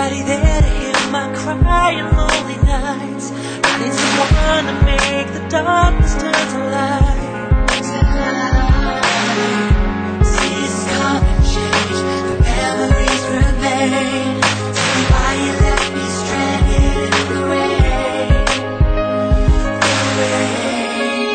nobody there to hear my cry in lonely nights. I need someone to make the darkness turn to light. Seasons come and change, the memories remain. Tell me why you left me stranded in the rain. The rain,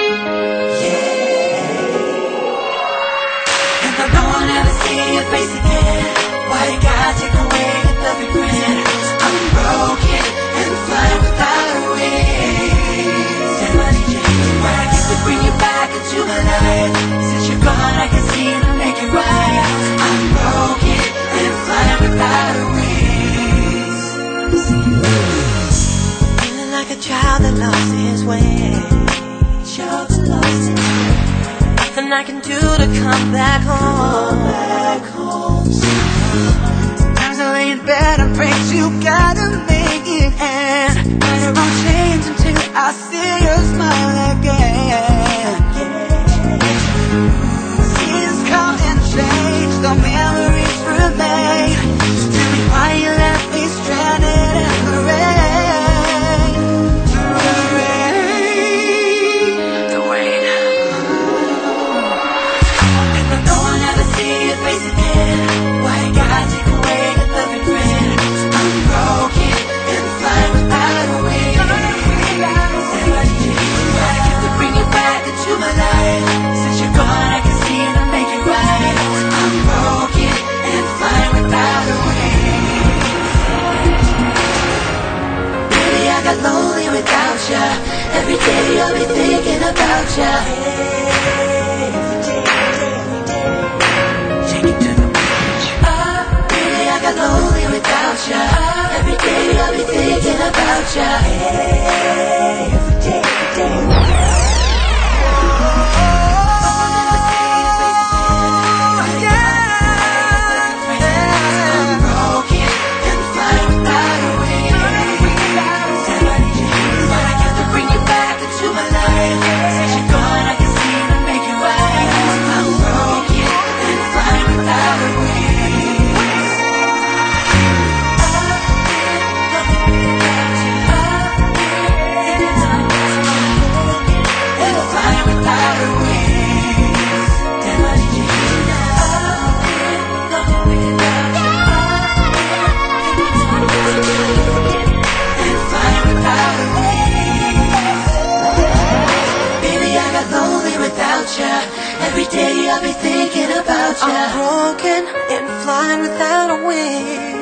yeah. And I know I'll never see your face again. Why you gotta take away the perfect grin? I'm broken and flying without a wings. And what did you do? When I get to bring you back into my life. Since you're gone, I can see and make it right. I'm broken and flying without a wings. Feeling like a child that lost his way. Child that lost his way. Nothing I can do to come back home. Sometimes I lay in bed and pray you gotta make it end. But it won't change until I see your smile again. Seasons come and change, the memories remain. So tell me why you left me stranded in the rain. The rain, the rain. And I know I'll never see your face again. Why you gotta take away the perfect grin? I'm broken and flying without a wing. And what did you do? I get to bring you back into my life. Since you're gone, I can see and make it right. I'm broken and flying without a wing. Baby, I got lonely without ya. Every day I'll be thinking about ya. Take it to the beach. Baby, I got lonely without ya. Every day I'll be thinking about ya. Every day, every day. Every day I'll be thinking about ya. I'm broken and flying without a wing.